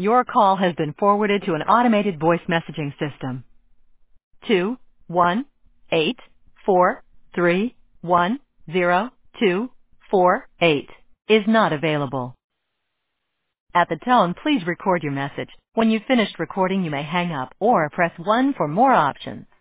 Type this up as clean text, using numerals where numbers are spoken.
Your call has been forwarded to an automated voice messaging system. 21843102248 is not available. At the tone, please record your message. When you've finished recording, you may hang up or press 1 for more options.